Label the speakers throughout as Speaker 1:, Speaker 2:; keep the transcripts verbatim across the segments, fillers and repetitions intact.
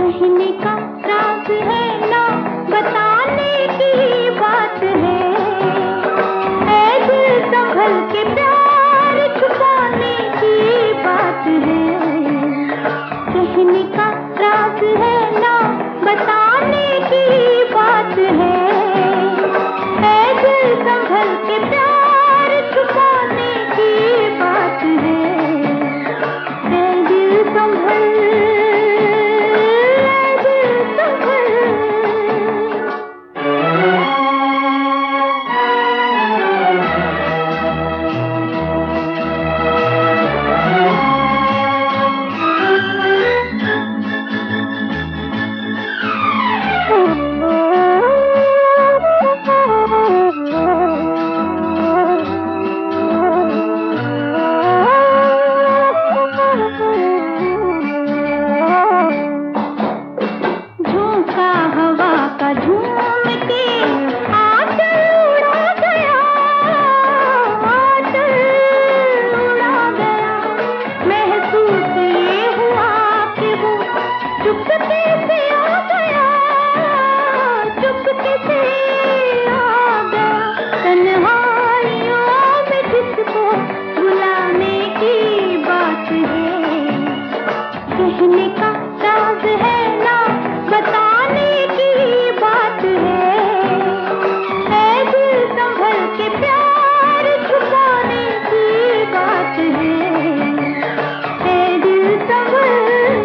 Speaker 1: कहने का राज है ना बताने की बात है, ऐ दिल संभल के प्यार छुपाने की बात है। कहने का राज है ना बताने की बात है, ऐ दिल संभल के प्यार छुपाने की बात है। ऐ दिल संभल कहने का राज है ना बताने की बात है, ऐ दिल संभल के प्यार छुपाने की बात है। ऐ दिल संभल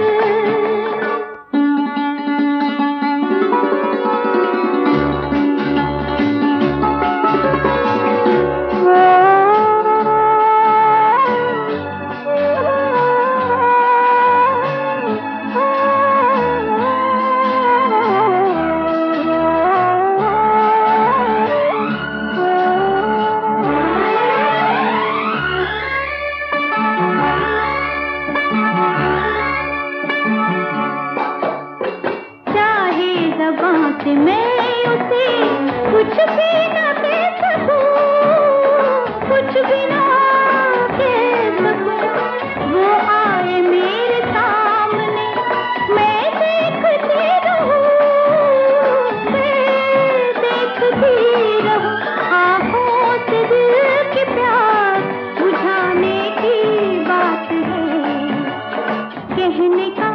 Speaker 1: से मैं उसे कुछ भी न दे सकूं, कुछ भी न कह सकूं। वो आए मेरे सामने मैं देखती रहूं, मैं देखती रहूं। आँखों से दिल के प्यार बुझाने की बात है। कहने का